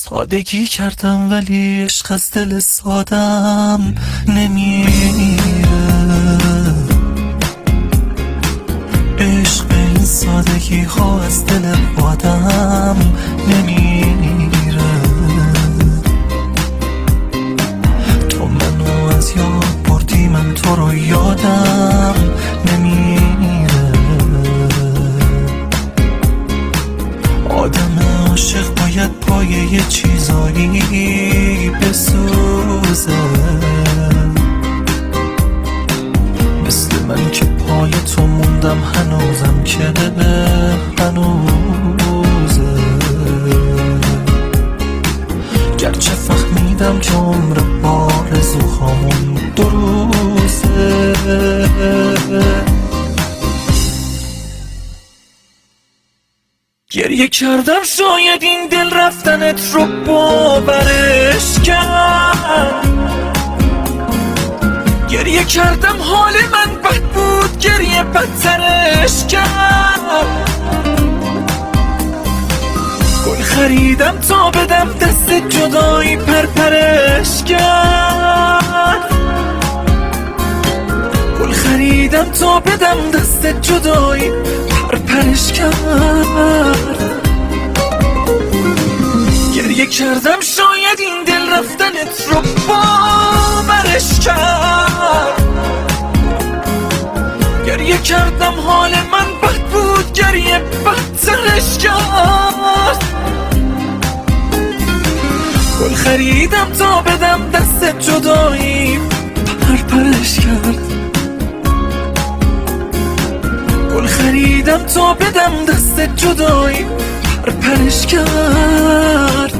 سادگی کردم ولی عشق از دل سادم نمیره. عشق این سادگی ها از دل آدم نمیره. تو منو از یاد بردی، من تو رو یادم نمیره. آدم عاشق باید پای یه چیزایی بسوزه، مثل من که پای تو موندم هنوزم که هنوزه. گرچه فهمیدم که عمر آرزوهامون 2 روزه. گریه کردم شاید این دل رفتنت رو باورش کرد. گریه کردم حال من بد بود، گریه بدترش کرد. گل خریدم تا بدم دست جدایی پرپرش کرد. گل خریدم تا بدم دست جدایی پرپرش کرد. گریه کردم شاید این دل رفتنت رو باورش کرد. گریه کردم حال من بد بود، گریه بدترش کرد. گل خریدم تا بدم دست جدایی پرپرش کرد. گل خریدم تا بدم دست جدایی پرپرش کرد.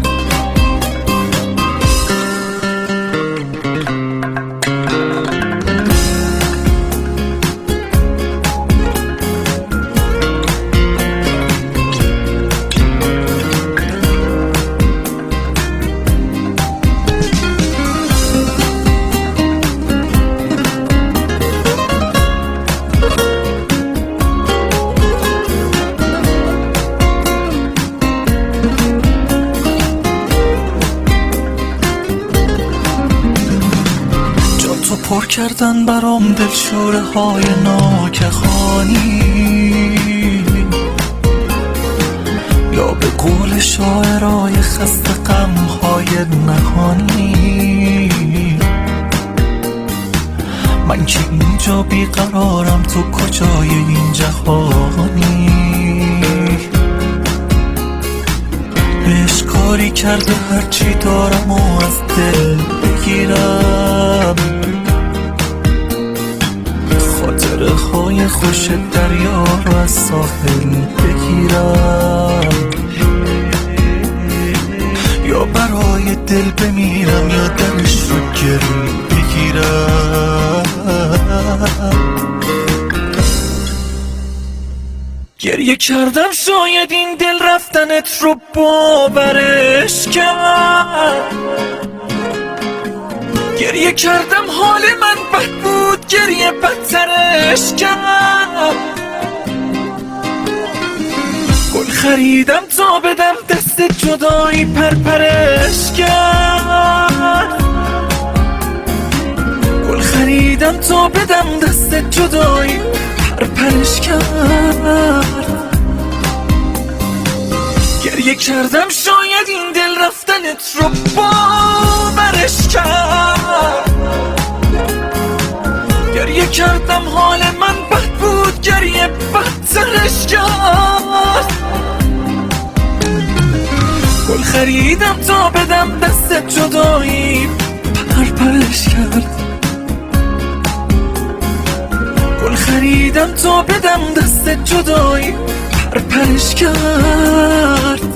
پر کردن برام دلشوره های ناگهانی، یا به قول شاعرای خسته غم های نهانی. من که اینجا بیقرارم، تو کجای این جهانی؟ عشق کاری کرده هرچی دارم و از دل بگیرم. خاطره های خوش دریا رو از ساحل بگیرم، یا برای دل بمیرم یا درش رو گرو بگیرم. گریه کردم شاید این دل رفتنت رو باورش کرد. گریه کردم حال من بد بود، گریه بدترش کرد. گل خریدم تا بدم دست جدایی پرپرش کرد. گل خریدم تا بدم دست جدایی پرپرش کرد. گریه کردم شاید این دل رفتنت رو باورش کرد. گریه کردم حال من بد بود، گریه بدترش کرد. گل خریدم تا بدم دست جدایی پرپرش کرد. گل خریدم تا بدم دست جدایی پرپرش کرد.